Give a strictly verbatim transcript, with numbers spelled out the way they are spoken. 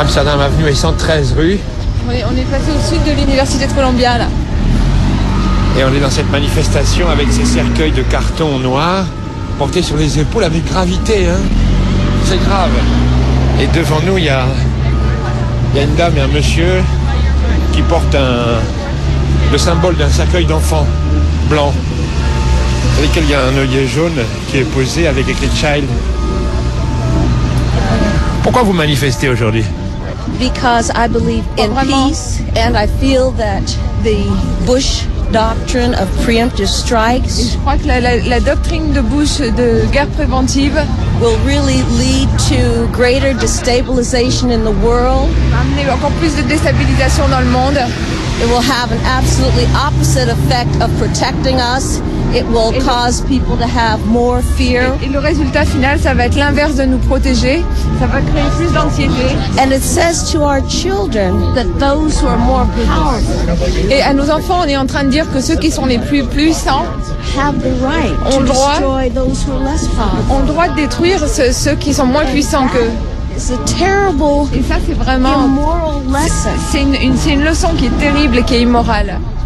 Amsterdam Avenue et cent treize rue. On est, on est passé au sud de l'Université de Columbia, là. Et on est dans cette manifestation avec ces cercueils de carton noir portés sur les épaules avec gravité. Hein. C'est grave. Et devant nous, il y a, il y a une dame et un monsieur qui portent un, le symbole d'un cercueil d'enfant blanc, sur lequel il y a un œillet jaune qui est posé avec écrit Child. Pourquoi vous manifestez aujourd'hui? Because I believe in Vraiment. peace, and I feel that the Bush doctrine of preemptive Et strikes je crois que la, la, la doctrine de Bush de guerre préventive will really lead to greater destabilization in the world. va amener encore plus de déstabilisation dans le monde. It will have an absolutely opposite effect of protecting us. It will Et le- cause people to have more fear. Et le résultat final, ça va être l'inverse de nous protéger. Ça va créer plus d'anxiété. And it says to our children that those who are more powerful Et à nos enfants, on est en train de dire que ceux qui sont les plus puissants have the right ont to le droit- destroy those who are less powerful. ont le droit de détruire ceux, ceux qui sont moins puissants qu'eux. It's a terrible, Et ça, c'est vraiment... immoral lesson. C'est une, une, c'est une leçon qui est terrible et qui est immorale.